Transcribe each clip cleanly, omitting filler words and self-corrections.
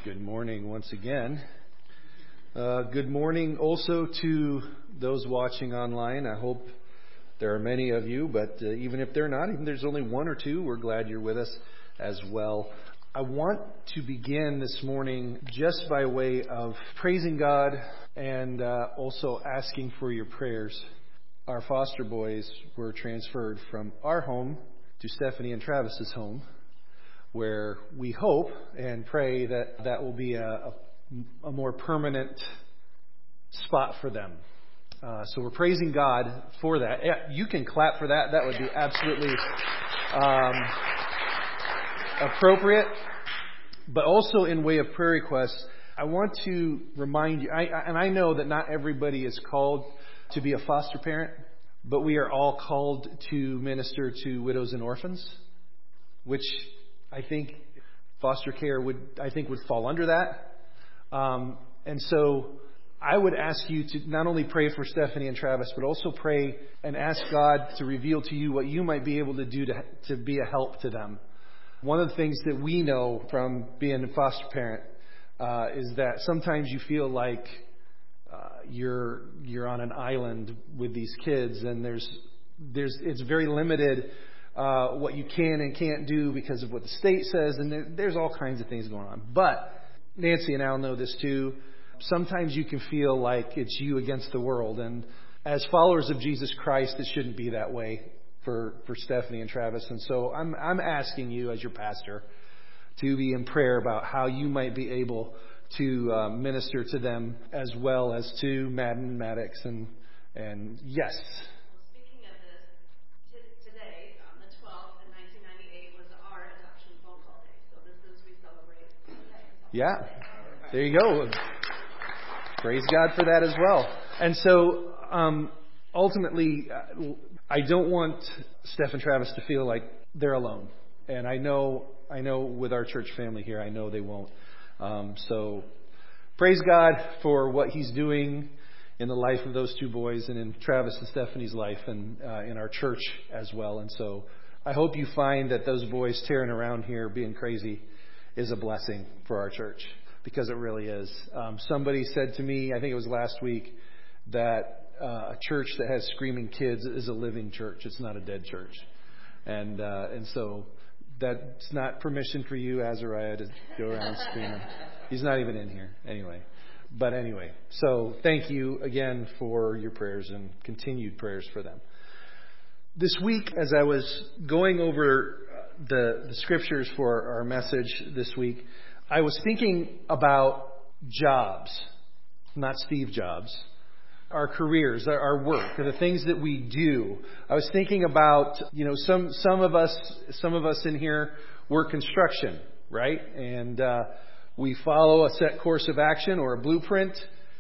Good morning once again. Good morning also to those watching online. I hope there are many of you, but even if they're not, even if there's only one or two, we're glad you're with us as well. I want to begin this morning just by way of praising God and also asking for your prayers. Our foster boys were transferred from our home to Stephanie and Travis's home, where we hope and pray that that will be a more permanent spot for them. So we're praising God for that. You can clap for that. That would be absolutely appropriate. But also in way of prayer requests, I want to remind you, and I know that not everybody is called to be a foster parent, but we are all called to minister to widows and orphans, which I think foster care would fall under that. And so I would ask you to not only pray for Stephanie and Travis, but also pray and ask God to reveal to you what you might be able to do to be a help to them. One of the things that we know from being a foster parent is that sometimes you feel like you're on an island with these kids, and it's very limited what you can and can't do because of what the state says, and there's all kinds of things going on. But Nancy and Al know this too. Sometimes you can feel like it's you against the world, and as followers of Jesus Christ, it shouldn't be that way for Stephanie and Travis. And so I'm asking you as your pastor to be in prayer about how you might be able to minister to them as well as to Madden and Maddox and yes. Yeah, there you go. Praise God for that as well. And so, ultimately, I don't want Steph and Travis to feel like they're alone. And I know with our church family here, I know they won't. So, praise God for what He's doing in the life of those two boys and in Travis and Stephanie's life and in our church as well. And so, I hope you find that those boys tearing around here being crazy is a blessing for our church, because it really is. Somebody said to me, I think it was last week, that a church that has screaming kids is a living church. It's not a dead church. And so that's not permission for you, Azariah, to go around screaming. He's not even in here anyway. But anyway, so thank you again for your prayers and continued prayers for them. This week, as I was going over the scriptures for our message this week, I was thinking about jobs, not Steve Jobs, our careers, our work, the things that we do. I was thinking about, some of us in here work construction, right? And we follow a set course of action or a blueprint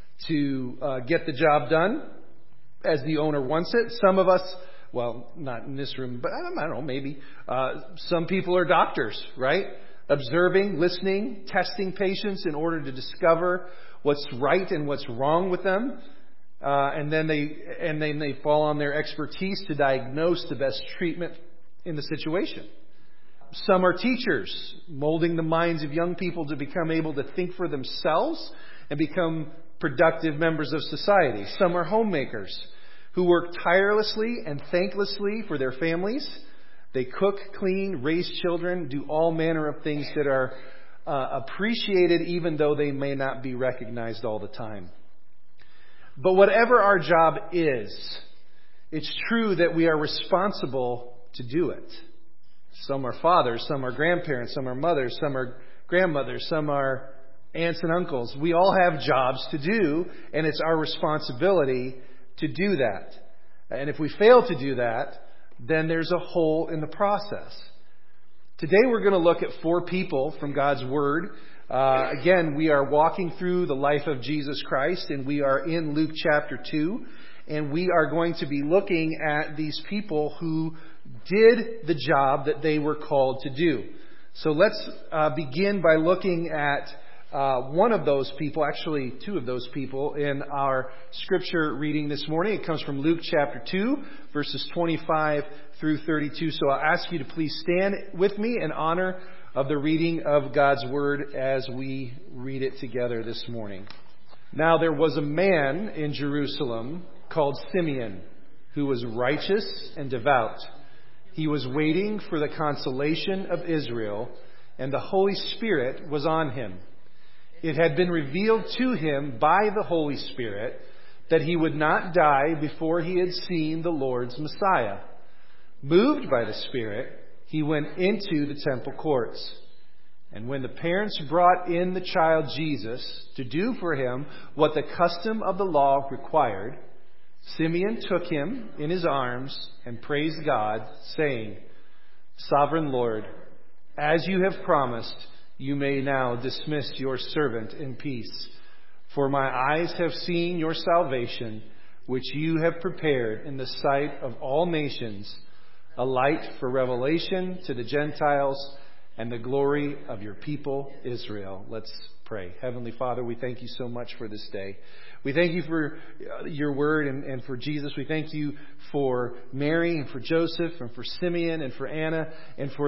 to get the job done as the owner wants it. Some of us, well, not in this room, but I don't know, maybe. Some people are doctors, right? Observing, listening, testing patients in order to discover what's right and what's wrong with them. And then they fall on their expertise to diagnose the best treatment in the situation. Some are teachers, molding the minds of young people to become able to think for themselves and become productive members of society. Some are homemakers who work tirelessly and thanklessly for their families. They cook, clean, raise children, do all manner of things that are appreciated even though they may not be recognized all the time. But whatever our job is, it's true that we are responsible to do it. Some are fathers, some are grandparents, some are mothers, some are grandmothers, some are aunts and uncles. We all have jobs to do, and it's our responsibility to do that. And if we fail to do that, then there's a hole in the process. Today we're going to look at 4 people from God's Word. Again, we are walking through the life of Jesus Christ, and we are in Luke chapter 2. And we are going to be looking at these people who did the job that they were called to do. So let's begin by looking at one of those people, actually 2 of those people, in our scripture reading this morning. It comes from Luke chapter 2, verses 25 through 32. So I'll ask you to please stand with me in honor of the reading of God's Word as we read it together this morning. Now there was a man in Jerusalem called Simeon, who was righteous and devout. He was waiting for the consolation of Israel, and the Holy Spirit was on him. It had been revealed to him by the Holy Spirit that he would not die before he had seen the Lord's Messiah. Moved by the Spirit, he went into the temple courts. And when the parents brought in the child Jesus to do for him what the custom of the law required, Simeon took him in his arms and praised God, saying, "Sovereign Lord, as you have promised, you may now dismiss your servant in peace. For my eyes have seen your salvation, which you have prepared in the sight of all nations, a light for revelation to the Gentiles and the glory of your people Israel." Let's pray. Heavenly Father, we thank you so much for this day. We thank you for your word and for Jesus. We thank you for Mary and for Joseph and for Simeon and for Anna and for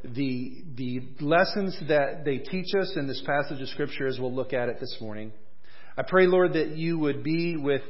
the lessons that they teach us in this passage of Scripture as we'll look at it this morning. I pray, Lord, that you would be with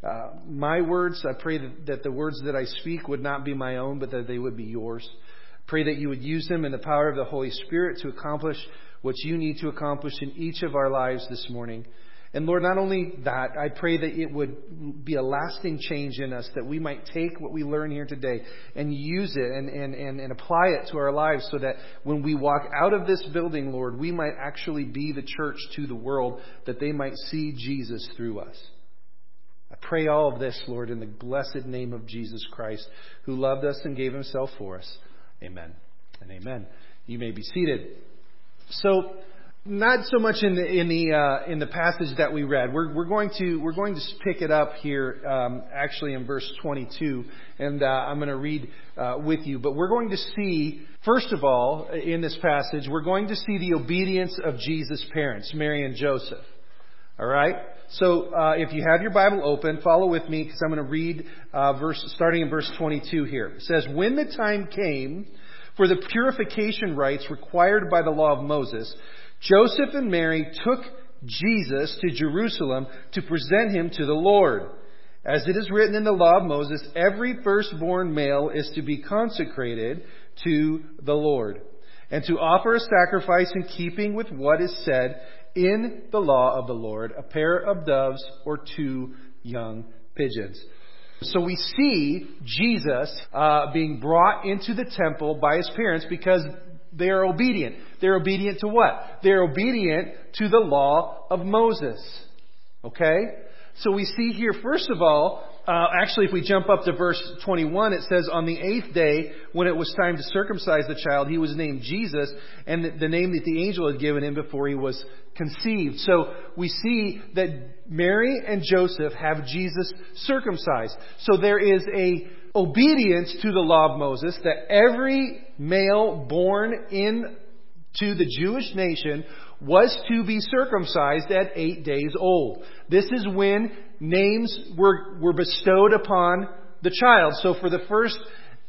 my words. I pray that the words that I speak would not be my own, but that they would be yours. Pray that you would use them in the power of the Holy Spirit to accomplish what you need to accomplish in each of our lives this morning. And Lord, not only that, I pray that it would be a lasting change in us, that we might take what we learn here today and use it and apply it to our lives so that when we walk out of this building, Lord, we might actually be the church to the world, that they might see Jesus through us. I pray all of this, Lord, in the blessed name of Jesus Christ, who loved us and gave himself for us. Amen and amen. You may be seated. So, not so much in the passage that we read. We're going to pick it up here, actually in verse 22, and I'm going to read with you. But we're going to see, first of all, in this passage, we're going to see the obedience of Jesus' parents, Mary and Joseph. All right. So if you have your Bible open, follow with me because I'm going to read starting in verse 22 here. It says, "When the time came for the purification rites required by the law of Moses, Joseph and Mary took Jesus to Jerusalem to present him to the Lord. As it is written in the law of Moses, every firstborn male is to be consecrated to the Lord, and to offer a sacrifice in keeping with what is said in the law of the Lord, a pair of doves or 2 young pigeons." So we see Jesus being brought into the temple by his parents because they are obedient. They're obedient to what? They're obedient to the law of Moses. Okay? So we see here, first of all, actually if we jump up to verse 21, it says, "On the 8th day, when it was time to circumcise the child, he was named Jesus, and the name that the angel had given him before he was conceived." So we see that Mary and Joseph have Jesus circumcised. So there is a obedience to the law of Moses that every male born into the Jewish nation was to be circumcised at 8 days old. This is when names were bestowed upon the child. So for the first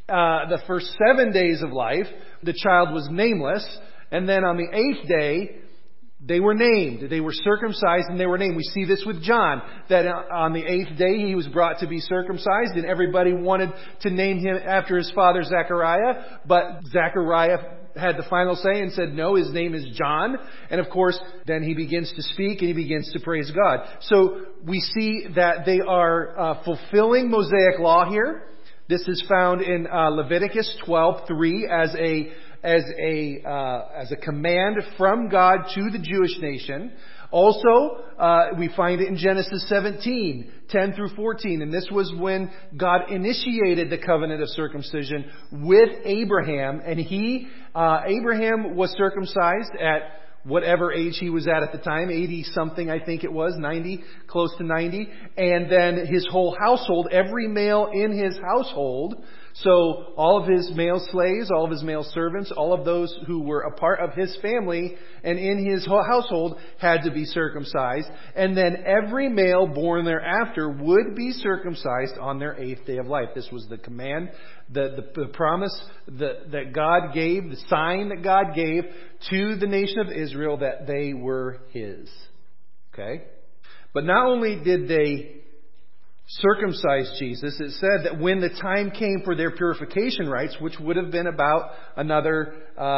7 days of life, the child was nameless, and then on the 8th day, they were named. They were circumcised and they were named. We see this with John, that on the 8th day he was brought to be circumcised, and everybody wanted to name him after his father Zechariah, but Zechariah had the final say and said, no, his name is John. And of course, then he begins to speak and he begins to praise God. So we see that they are fulfilling Mosaic law here. This is found in Leviticus 12:3 as a command from God to the Jewish nation. Also, we find it in Genesis 17:10 through 14. And this was when God initiated the covenant of circumcision with Abraham. And Abraham was circumcised at whatever age he was at the time, 80 something, I think it was, 90, close to 90. And then his whole household, every male in his household, So all of his male slaves, all of his male servants, all of those who were a part of his family and in his household had to be circumcised. And then every male born thereafter would be circumcised on their 8th day of life. This was the command, the promise that God gave, the sign that God gave to the nation of Israel that they were His. Okay? But not only did they circumcised Jesus, it said that when the time came for their purification rites, which would have been about another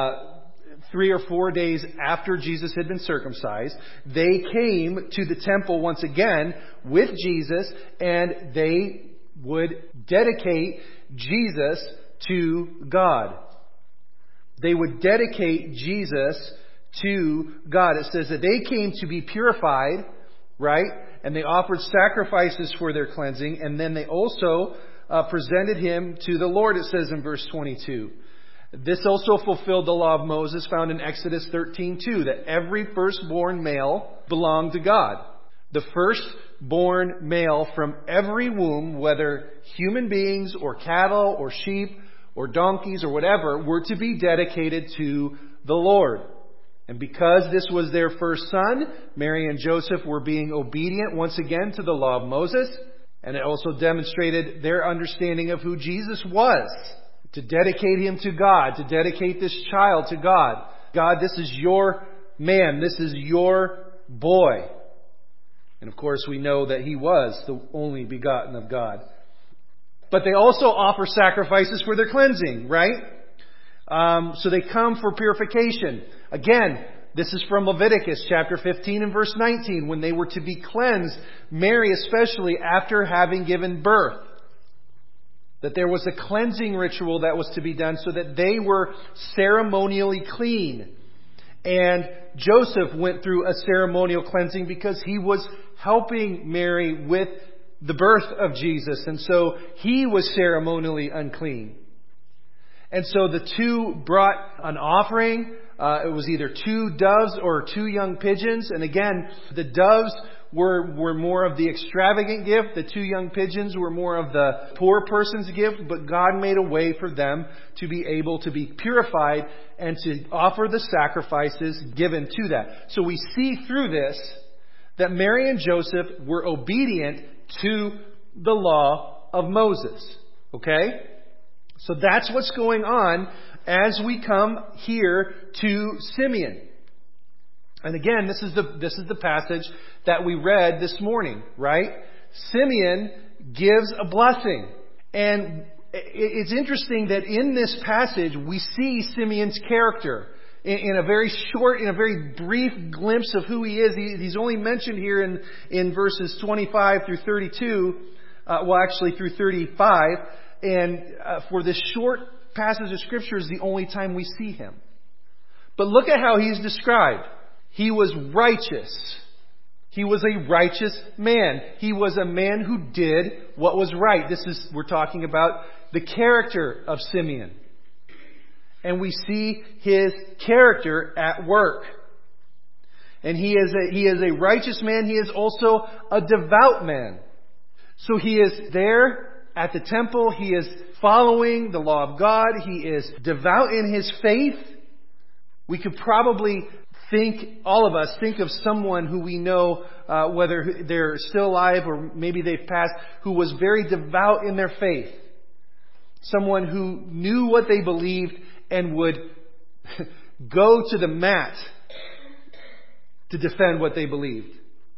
3 or 4 days after Jesus had been circumcised, they came to the temple once again with Jesus, and they would dedicate Jesus to God. They would dedicate Jesus to God. It says that they came to be purified, right? And they offered sacrifices for their cleansing. And then they also presented Him to the Lord, it says in verse 22. This also fulfilled the law of Moses found in Exodus 13:2, that every firstborn male belonged to God. The firstborn male from every womb, whether human beings or cattle or sheep or donkeys or whatever, were to be dedicated to the Lord. And because this was their first son, Mary and Joseph were being obedient once again to the law of Moses. And it also demonstrated their understanding of who Jesus was. To dedicate Him to God, to dedicate this child to God. God, this is your man. This is your boy. And of course we know that He was the only begotten of God. But they also offer sacrifices for their cleansing, right? So they come for purification. Again, this is from Leviticus chapter 15 and verse 19, when they were to be cleansed, Mary especially after having given birth. That there was a cleansing ritual that was to be done so that they were ceremonially clean. And Joseph went through a ceremonial cleansing because he was helping Mary with the birth of Jesus. And so he was ceremonially unclean. And so the two brought an offering. It was either 2 doves or 2 young pigeons. And again, the doves were more of the extravagant gift. The 2 young pigeons were more of the poor person's gift. But God made a way for them to be able to be purified and to offer the sacrifices given to that. So we see through this that Mary and Joseph were obedient to the law of Moses. Okay? So that's what's going on as we come here to Simeon. And again, this is the passage that we read this morning, right? Simeon gives a blessing. And it's interesting that in this passage we see Simeon's character in a very short, in a very brief glimpse of who he is. He's only mentioned here in verses 25 through 32, actually through 35. And for this short passage of Scripture is the only time we see him. But look at how he's described. He was righteous. He was a righteous man. He was a man who did what was right. We're talking about the character of Simeon. And we see his character at work. And he is a righteous man. He is also a devout man. So he is there at the temple. He is following the law of God. He is devout in his faith. We could probably all of us think of someone who we know, whether they're still alive or maybe they've passed, who was very devout in their faith. Someone who knew what they believed and would go to the mat to defend what they believed.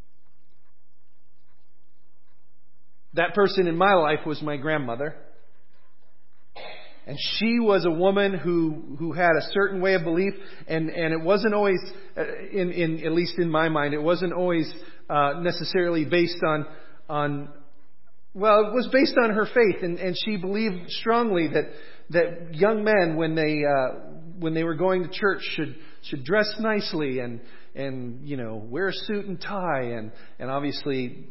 That person in my life was my grandmother. And she was a woman who had a certain way of belief, and it wasn't always, at least in my mind, it wasn't always necessarily based on it was based on her faith, and she believed strongly that young men, when they were going to church, should dress nicely and wear a suit and tie, and obviously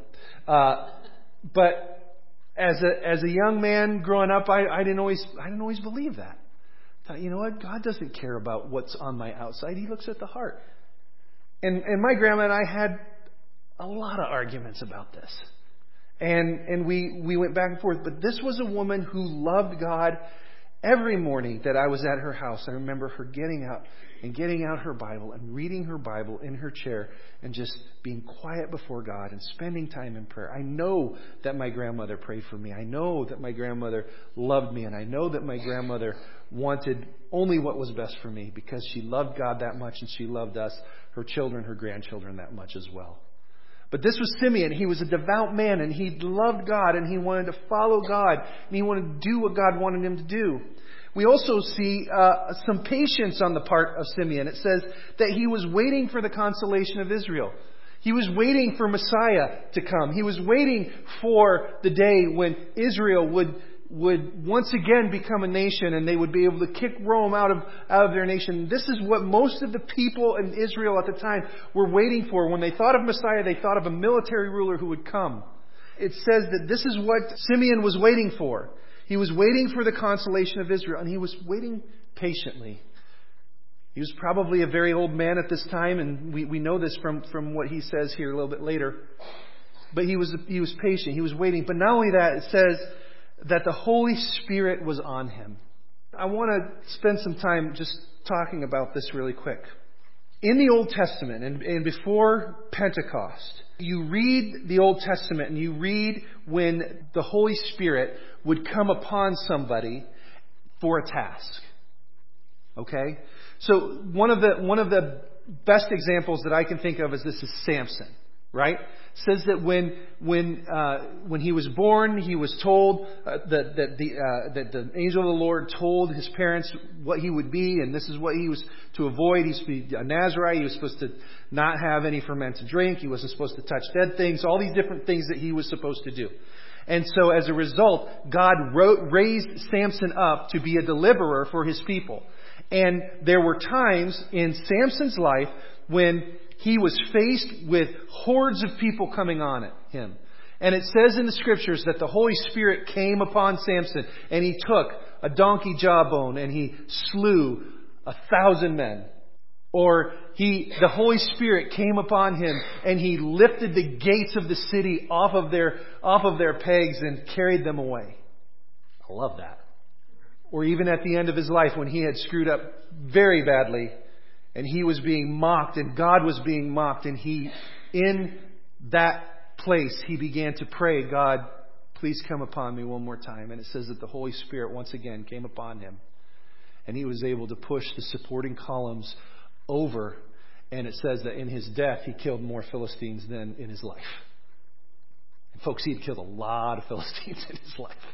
but as a young man growing up, I didn't always believe that. I thought, you know what? God doesn't care about what's on my outside. He looks at the heart. And my grandma and I had a lot of arguments about this. And we went back and forth. But this was a woman who loved God. Every morning that I was at her house, I remember her getting out her Bible and reading her Bible in her chair and just being quiet before God and spending time in prayer. I know that my grandmother prayed for me. I know that my grandmother loved me. And I know that my grandmother wanted only what was best for me because she loved God that much and she loved us, her children, her grandchildren that much as well. But this was Simeon. He was a devout man and he loved God and he wanted to follow God and he wanted to do what God wanted him to do. We also see some patience on the part of Simeon. It says that he was waiting for the consolation of Israel. He was waiting for Messiah to come. He was waiting for the day when Israel would once again become a nation and they would be able to kick Rome out of their nation. This is what most of the people in Israel at the time were waiting for. When they thought of Messiah, they thought of a military ruler who would come. It says that this is what Simeon was waiting for. He was waiting for the consolation of Israel, and he was waiting patiently. He was probably a very old man at this time, and we know this from what he says here a little bit later. But he was patient. He was waiting. But not only that, it says that the Holy Spirit was on him. I want to spend some time just talking about this really quick. In the Old Testament and before Pentecost, you read the Old Testament and you read when the Holy Spirit would come upon somebody for a task. Okay? So one of the best examples that I can think of is Samson, right? Says that when he was born, he was told that the angel of the Lord told his parents what he would be, and this is what he was to avoid. He's to be a Nazarite. He was supposed to not have any fermented drink. He wasn't supposed to touch dead things. All these different things that he was supposed to do. And so as a result, God raised Samson up to be a deliverer for his people. And there were times in Samson's life when he was faced with hordes of people coming on at him. And it says in the scriptures that the Holy Spirit came upon Samson and he took a donkey jawbone and he slew 1,000 men. Or the Holy Spirit came upon him and he lifted the gates of the city off of their pegs and carried them away. I love that. Or even at the end of his life when he had screwed up very badly and he was being mocked and God was being mocked, and in that place he began to pray, God, please come upon me one more time. And it says that the Holy Spirit once again came upon him and he was able to push the supporting columns over. And it says that in his death he killed more Philistines than in his life. And folks, he had killed a lot of Philistines in his life.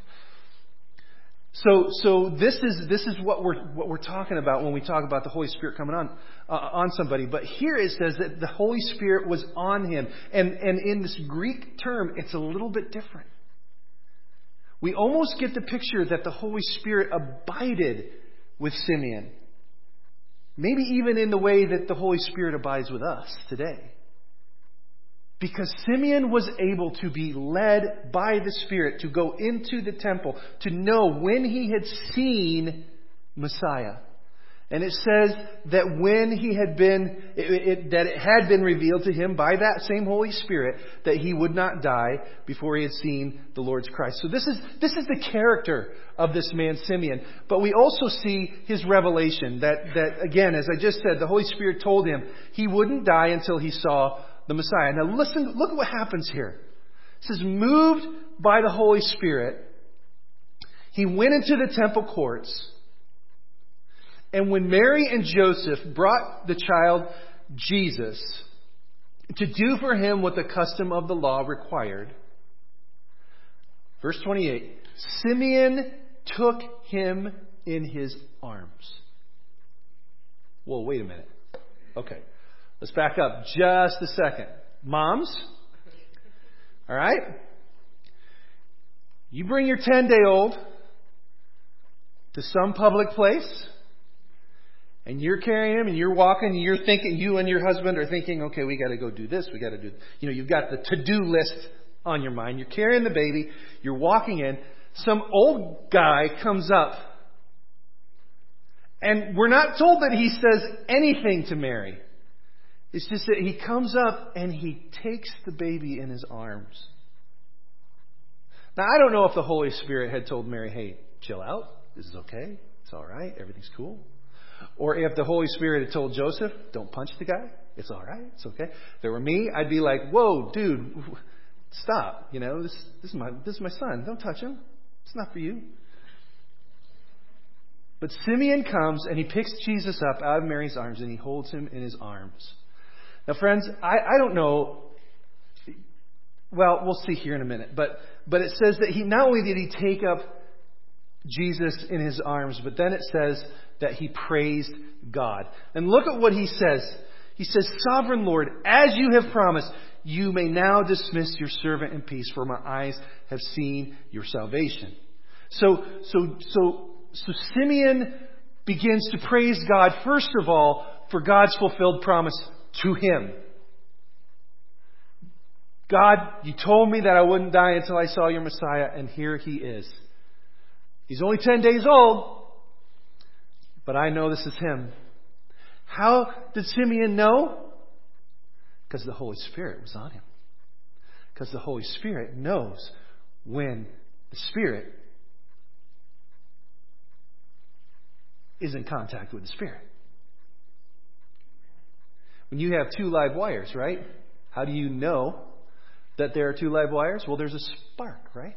So this is what we're talking about when we talk about the Holy Spirit coming on somebody. But here it says that the Holy Spirit was on him, and in this Greek term, it's a little bit different. We almost get the picture that the Holy Spirit abided with Simeon, maybe even in the way that the Holy Spirit abides with us today. Because Simeon was able to be led by the Spirit to go into the temple to know when he had seen Messiah. And it says that when he had that it had been revealed to him by that same Holy Spirit that he would not die before he had seen the Lord's Christ. So this is the character of this man Simeon. But we also see his revelation that again, as I just said, the Holy Spirit told him he wouldn't die until he saw the Messiah. Now listen, look at what happens here. It says, moved by the Holy Spirit, he went into the temple courts. And when Mary and Joseph brought the child Jesus to do for him what the custom of the law required, verse 28, Simeon took him in his arms. Whoa, wait a minute. Okay. Let's back up just a second. Moms, all right? You bring your 10-day-old to some public place, and you're carrying him, and you're walking, and you're thinking, you and your husband are thinking, okay, we got to go do this, we got to do, you've got the to-do list on your mind. You're carrying the baby, you're walking in, some old guy comes up, and we're not told that he says anything to Mary. It's just that he comes up and he takes the baby in his arms. Now, I don't know if the Holy Spirit had told Mary, hey, chill out. This is okay. It's all right. Everything's cool. Or if the Holy Spirit had told Joseph, don't punch the guy. It's all right. It's okay. If it were me, I'd be like, whoa, dude, stop. This is my son. Don't touch him. It's not for you. But Simeon comes and he picks Jesus up out of Mary's arms and he holds him in his arms. Now, friends, I don't know. Well, we'll see here in a minute. But it says that he not only did he take up Jesus in his arms, but then it says that he praised God. And look at what he says. He says, Sovereign Lord, as you have promised, you may now dismiss your servant in peace, for my eyes have seen your salvation. So Simeon begins to praise God, first of all, for God's fulfilled promise to him. God, you told me that I wouldn't die until I saw your Messiah, and here he is. He's only 10 days old, but I know this is him. How did Simeon know? Because the Holy Spirit was on him. Because the Holy Spirit knows when the Spirit is in contact with the Spirit. When you have two live wires, right? How do you know that there are two live wires? Well, there's a spark, right?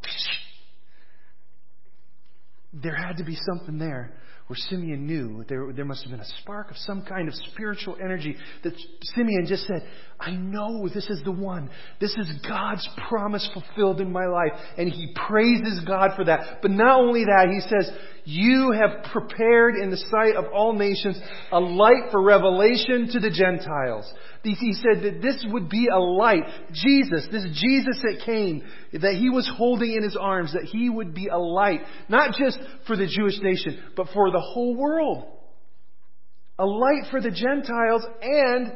There had to be something there where Simeon knew there must have been a spark of some kind of spiritual energy that Simeon just said, I know this is the one. This is God's promise fulfilled in my life. And he praises God for that. But not only that, he says, you have prepared in the sight of all nations a light for revelation to the Gentiles. He said that this would be a light. Jesus, this Jesus that came, that he was holding in his arms, that he would be a light, not just for the Jewish nation, but for the whole world. A light for the Gentiles and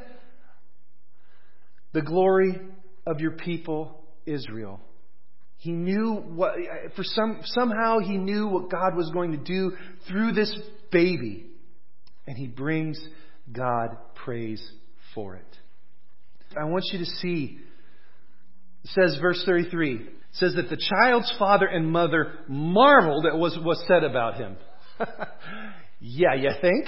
the glory of your people, Israel. He knew somehow he knew what God was going to do through this baby. And he brings God praise for it. I want you to see, it says verse 33, it says that the child's father and mother marveled at what was said about him. Yeah, you think?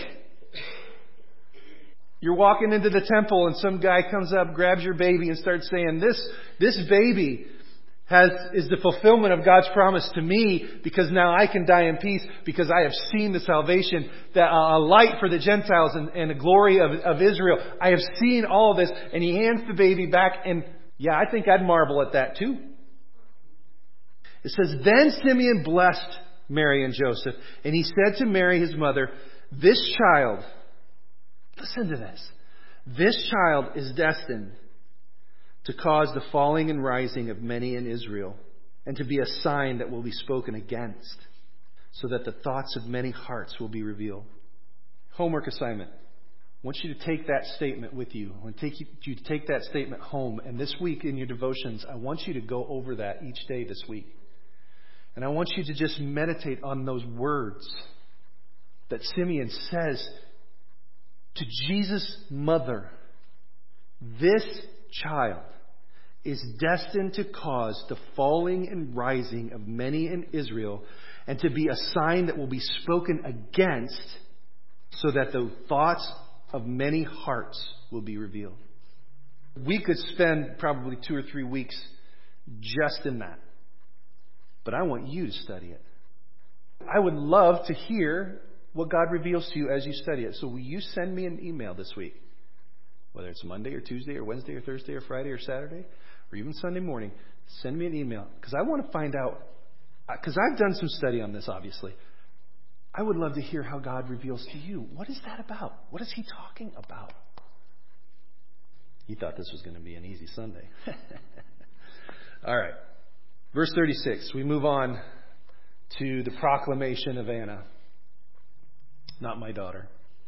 You're walking into the temple and some guy comes up, grabs your baby and starts saying, this baby is the fulfillment of God's promise to me, because now I can die in peace because I have seen the salvation, that a light for the Gentiles and the glory of Israel. I have seen all of this. And he hands the baby back, and yeah, I think I'd marvel at that too. It says, then Simeon blessed Mary and Joseph, and he said to Mary, his mother, this child, listen to this child is destined to cause the falling and rising of many in Israel, and to be a sign that will be spoken against, so that the thoughts of many hearts will be revealed. Homework assignment. I want you to take that statement with you. I want you to take that statement home. And this week in your devotions, I want you to go over that each day this week. And I want you to just meditate on those words that Simeon says to Jesus' mother. This child is destined to cause the falling and rising of many in Israel, and to be a sign that will be spoken against, so that the thoughts of many hearts will be revealed. We could spend probably 2 or 3 weeks just in that. But I want you to study it. I would love to hear what God reveals to you as you study it. So will you send me an email this week? Whether it's Monday or Tuesday or Wednesday or Thursday or Friday or Saturday or even Sunday morning, send me an email. Because I want to find out, because I've done some study on this, obviously. I would love to hear how God reveals to you. What is that about? What is he talking about? You thought this was going to be an easy Sunday. All right. Verse 36. We move on to the proclamation of Anna. Not my daughter.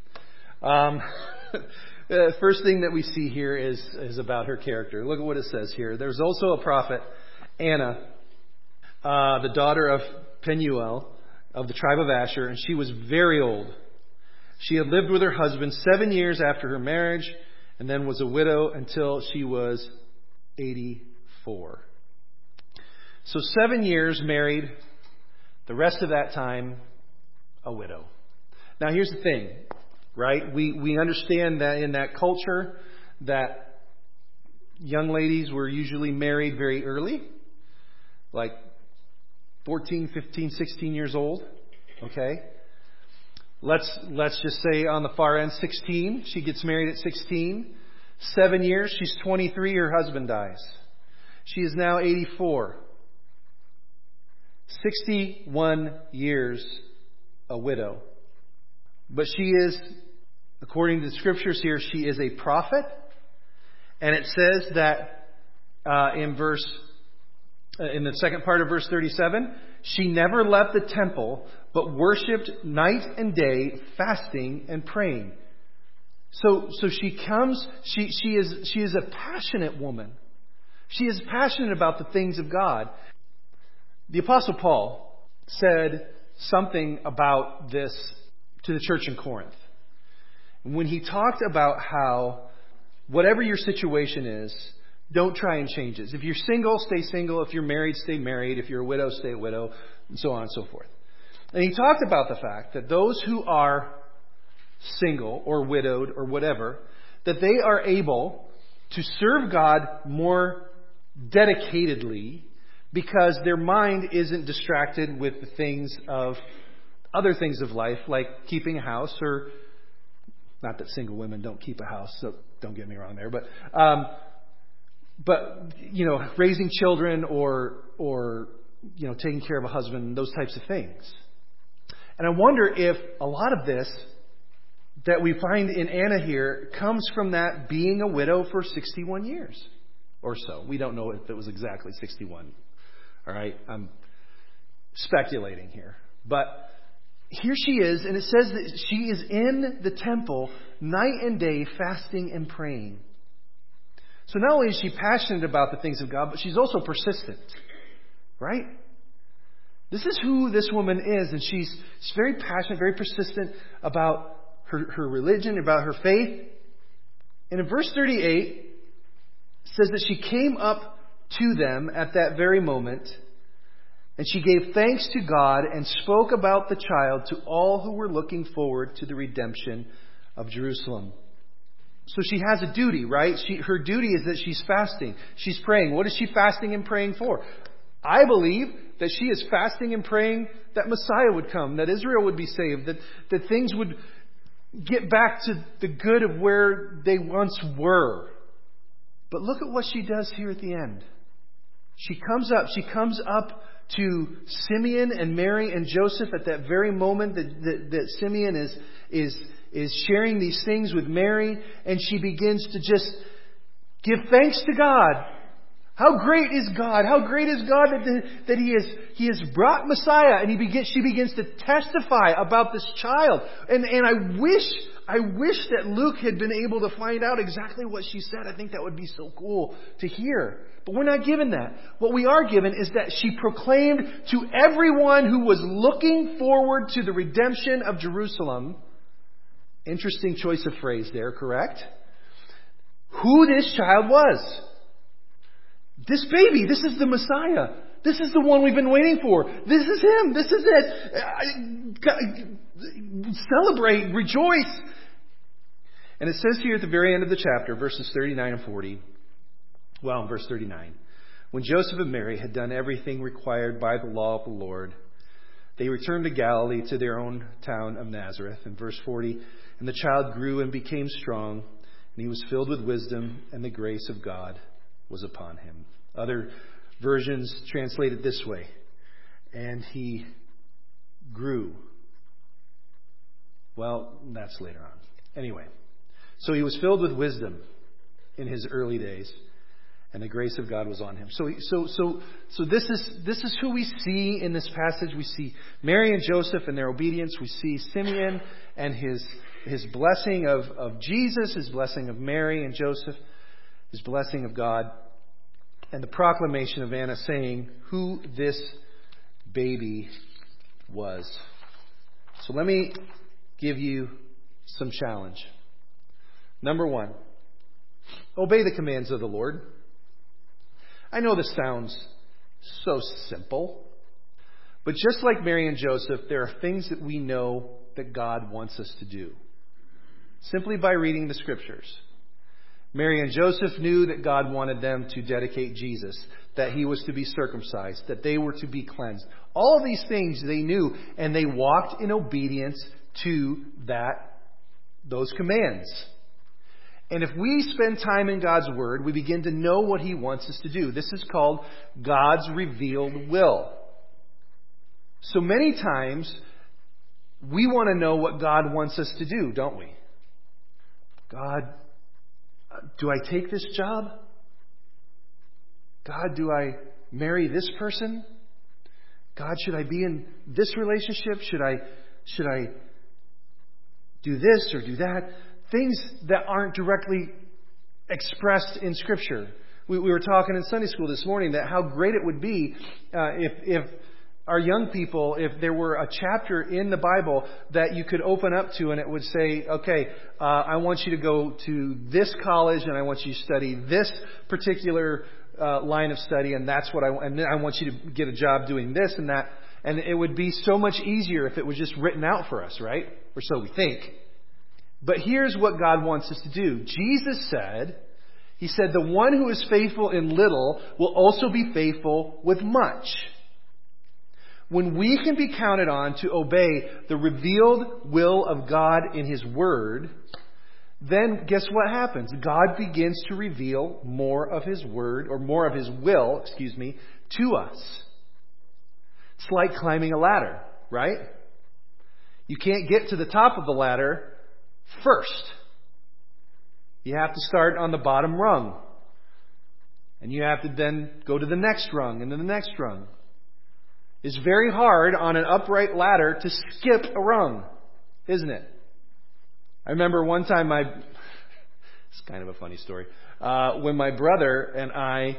The first thing that we see here is about her character. Look at what it says here. There's also a prophet, Anna, the daughter of Penuel of the tribe of Asher, and she was very old. She had lived with her husband 7 years after her marriage, and then was a widow until she was 84. So 7 years married, the rest of that time, a widow. Now here's the thing, right? We understand that in that culture that young ladies were usually married very early, like 14, 15, 16 years old. Okay? Let's just say on the far end, 16. She gets married at 16. 7 years, she's 23, her husband dies. She is now 84. 61 years a widow. But she is, according to the scriptures here, she is a prophet. And it says that in the second part of verse 37, she never left the temple, but worshipped night and day, fasting and praying. So she comes, she is a passionate woman. She is passionate about the things of God. The Apostle Paul said something about this to the church in Corinth. When he talked about how whatever your situation is, don't try and change it. If you're single, stay single. If you're married, stay married. If you're a widow, stay a widow, and so on and so forth. And he talked about the fact that those who are single or widowed or whatever, that they are able to serve God more dedicatedly because their mind isn't distracted with the things of other things of life, like keeping a house, or not that single women don't keep a house, so don't get me wrong there, but raising children or taking care of a husband, those types of things. And I wonder if a lot of this that we find in Anna here comes from that being a widow for 61 years or so. We don't know if it was exactly 61. All right, I'm speculating here. But here she is, and it says that she is in the temple night and day, fasting and praying. So not only is she passionate about the things of God, but she's also persistent. Right? This is who this woman is, and she's very passionate, very persistent about her religion, about her faith. And in verse 38, it says that she came up to them at that very moment, and she gave thanks to God and spoke about the child to all who were looking forward to the redemption of Jerusalem. So she has a duty, right? Her duty is that she's fasting. She's praying. What is she fasting and praying for? I believe that she is fasting and praying that Messiah would come, that Israel would be saved, that things would get back to the good of where they once were. But look at what she does here at the end. She comes up to Simeon and Mary and Joseph at that very moment that Simeon is sharing these things with Mary, and she begins to just give thanks to God. How great is God? How great is God that He has brought Messiah, and she begins to testify about this child. And I wish that Luke had been able to find out exactly what she said. I think that would be so cool to hear. But we're not given that. What we are given is that she proclaimed to everyone who was looking forward to the redemption of Jerusalem. Interesting choice of phrase there, correct? Who this child was. This baby, this is the Messiah. This is the one we've been waiting for. This is Him. This is it. Celebrate, rejoice. And it says here at the very end of the chapter, verses 39 and 40, well, in verse 39, when Joseph and Mary had done everything required by the law of the Lord, they returned to Galilee to their own town of Nazareth. In verse 40, and the child grew and became strong, and he was filled with wisdom, and the grace of God was upon him. Other versions translate it this way, and he grew. Well, that's later on. Anyway, so he was filled with wisdom in his early days, and the grace of God was on him. So this is who we see in this passage. We see Mary and Joseph and their obedience. We see Simeon and his blessing of Jesus, his blessing of Mary and Joseph, his blessing of God, and the proclamation of Anna saying who this baby was. So let me give you some challenge. Number one, obey the commands of the Lord. I know this sounds So simple. But just like Mary and Joseph, there are things that we know that God wants us to do, simply by reading the Scriptures. Mary and Joseph knew that God wanted them to dedicate Jesus, that He was to be circumcised, that they were to be cleansed. All of these things they knew, and they walked in obedience to those commands. And if we spend time in God's Word, we begin to know what He wants us to do. This is called God's revealed will. So many times, we want to know what God wants us to do, don't we? God, do I take this job? God, do I marry this person? God, should I be in this relationship? Should I do this or do that? Things that aren't directly expressed in Scripture. We were talking in Sunday school this morning that how great it would be if our young people, if there were a chapter in the Bible that you could open up to and it would say, okay, I want you to go to this college and I want you to study this particular line of study, and that's what and then I want you to get a job doing this and that. And it would be so much easier if it was just written out for us, right? Or so we think. But here's what God wants us to do. Jesus said, He said, the one who is faithful in little will also be faithful with much. When we can be counted on to obey the revealed will of God in His Word, then guess what happens? God begins to reveal more of His Word, or more of His will, to us. It's like climbing a ladder, right? You can't get to the top of the ladder first. You have to start on the bottom rung. And you have to then go to the next rung and then the next rung. It's very hard on an upright ladder to skip a rung, isn't it? I remember one time it's kind of a funny story. When my brother and I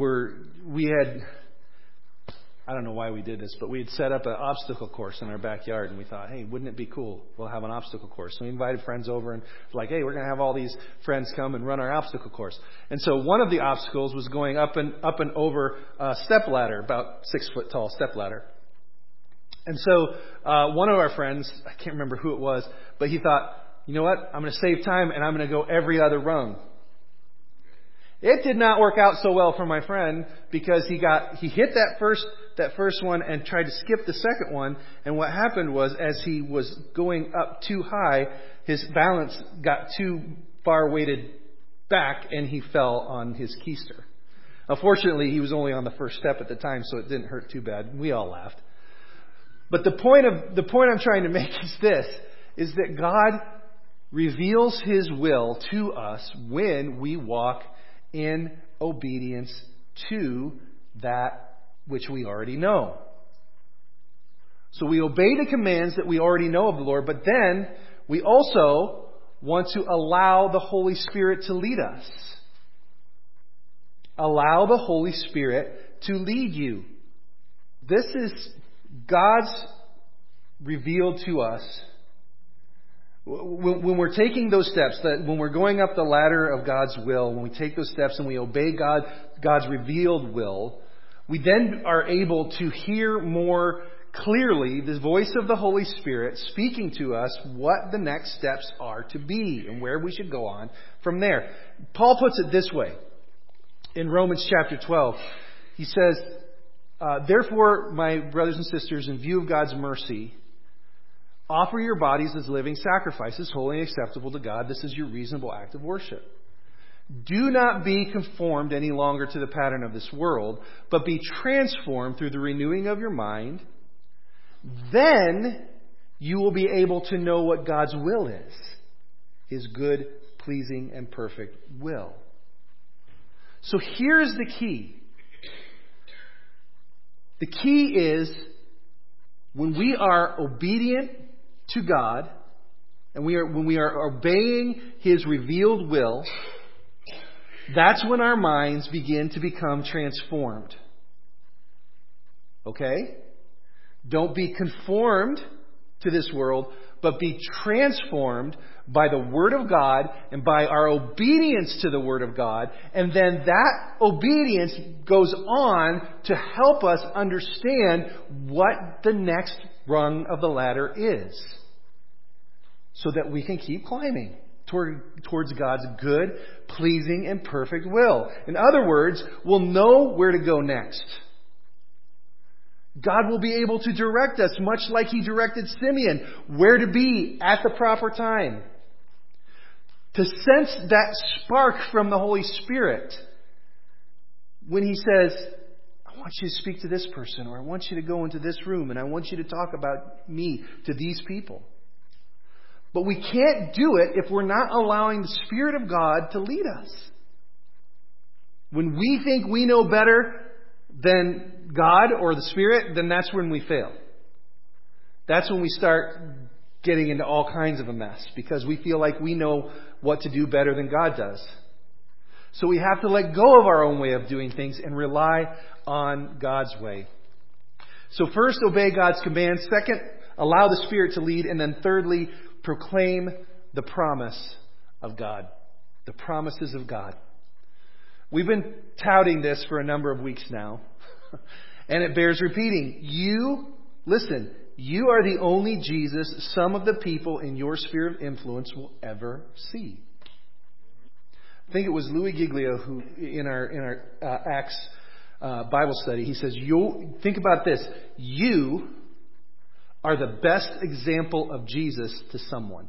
I don't know why we did this, but we had set up an obstacle course in our backyard, and we thought, hey, wouldn't it be cool? We'll have an obstacle course. So we invited friends over, and like, hey, we're going to have all these friends come and run our obstacle course. And so one of the obstacles was going up and over a step ladder, about 6 foot tall step ladder. And so one of our friends, I can't remember who it was, but he thought, you know what? I'm going to save time, and I'm going to go every other rung. It did not work out so well for my friend because he hit that first one and tried to skip the second one. And what happened was, as he was going up too high, his balance got too far weighted back and he fell on his keister. Unfortunately, he was only on the first step at the time, so it didn't hurt too bad. We all laughed. But the point I'm trying to make is that God reveals His will to us when we walk in obedience to that which we already know. So we obey the commands that we already know of the Lord, but then we also want to allow the Holy Spirit to lead us. Allow the Holy Spirit to lead you. This is God's revealed to us. When we're taking those steps, that when we're going up the ladder of God's will, when we take those steps and we obey God's revealed will, we then are able to hear more clearly the voice of the Holy Spirit speaking to us what the next steps are to be and where we should go on from there. Paul puts it this way in Romans chapter 12. He says, therefore, my brothers and sisters, in view of God's mercy, offer your bodies as living sacrifices, holy and acceptable to God. This is your reasonable act of worship. Do not be conformed any longer to the pattern of this world, but be transformed through the renewing of your mind. Then you will be able to know what God's will is, His good, pleasing, and perfect will. So here's the key. The key is when we are obedient to God, and when we are obeying His revealed will, that's when our minds begin to become transformed. Okay? Don't be conformed to this world, but be transformed by the Word of God and by our obedience to the Word of God. And then that obedience goes on to help us understand what the next rung of the ladder is, so that we can keep climbing towards God's good, pleasing, and perfect will. In other words, we'll know where to go next. God will be able to direct us, much like He directed Simeon, where to be at the proper time. To sense that spark from the Holy Spirit when He says, I want you to speak to this person, or I want you to go into this room, and I want you to talk about me to these people. But we can't do it if we're not allowing the Spirit of God to lead us. When we think we know better than God or the Spirit, then that's when we fail. That's when we start getting into all kinds of a mess, because we feel like we know what to do better than God does. So we have to let go of our own way of doing things and rely on God's way. So first, obey God's commands. Second, allow the Spirit to lead. And then thirdly, proclaim the promise of God. The promises of God. We've been touting this for a number of weeks now. And it bears repeating. You are the only Jesus some of the people in your sphere of influence will ever see. I think it was Louis Giglio who, in our Acts Bible study, he says, think about this. You are the best example of Jesus to someone.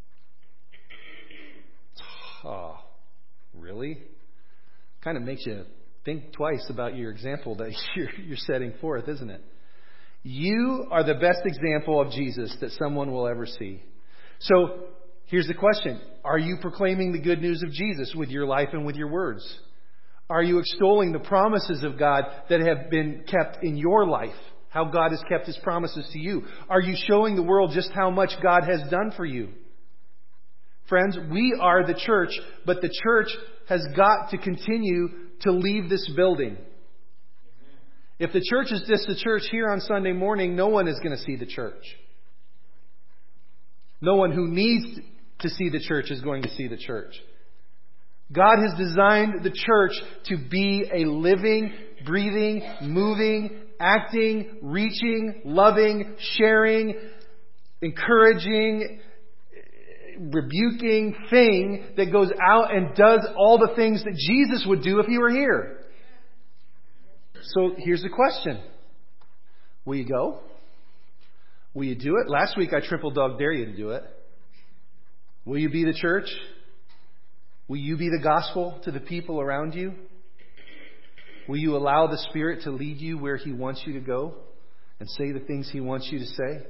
Oh, really? Kind of makes you think twice about your example that you're setting forth, isn't it? You are the best example of Jesus that someone will ever see. So, here's the question. Are you proclaiming the good news of Jesus with your life and with your words? Are you extolling the promises of God that have been kept in your life? How God has kept His promises to you? Are you showing the world just how much God has done for you? Friends, we are the church, but the church has got to continue to leave this building. If the church is just the church here on Sunday morning, no one is going to see the church. No one who needs to see the church is going to see the church. God has designed the church to be a living, breathing, moving, acting, reaching, loving, sharing, encouraging, rebuking thing that goes out and does all the things that Jesus would do if He were here. So here's the question. Will you go? Will you do it? Last week I triple dog dare you to do it. Will you be the church? Will you be the gospel to the people around you? Will you allow the Spirit to lead you where He wants you to go and say the things He wants you to say?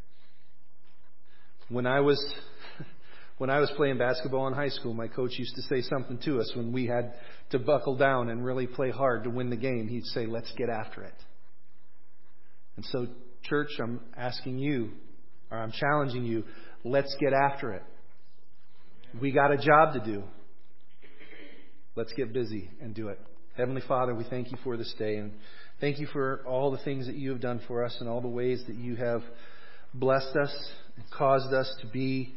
When I was playing basketball in high school, my coach used to say something to us when we had to buckle down and really play hard to win the game. He'd say, let's get after it. And so, church, I'm asking you, or I'm challenging you, let's get after it. We got a job to do. Let's get busy and do it. Heavenly Father, we thank You for this day, and thank You for all the things that You have done for us and all the ways that You have blessed us and caused us to be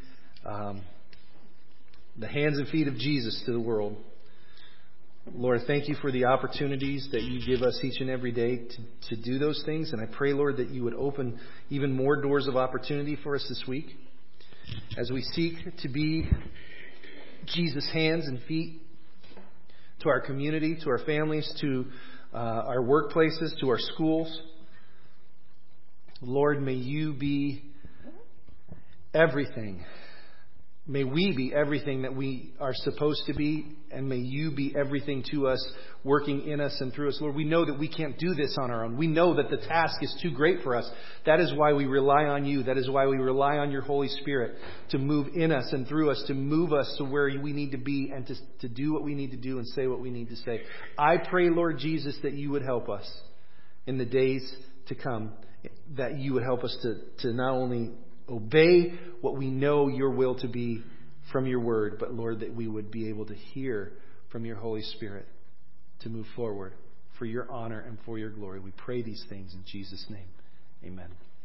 the hands and feet of Jesus to the world. Lord, thank You for the opportunities that You give us each and every day to do those things. And I pray, Lord, that You would open even more doors of opportunity for us this week as we seek to be Jesus' hands and feet to our community, to our families, to our workplaces, to our schools. Lord, may You be everything. May we be everything that we are supposed to be, and may You be everything to us, working in us and through us. Lord, we know that we can't do this on our own. We know that the task is too great for us. That is why we rely on You. That is why we rely on Your Holy Spirit to move in us and through us, to move us to where we need to be and to do what we need to do and say what we need to say. I pray, Lord Jesus, that You would help us in the days to come, that You would help us to not only obey what we know Your will to be from Your word, but Lord, that we would be able to hear from Your Holy Spirit to move forward for Your honor and for Your glory. We pray these things in Jesus' name. Amen.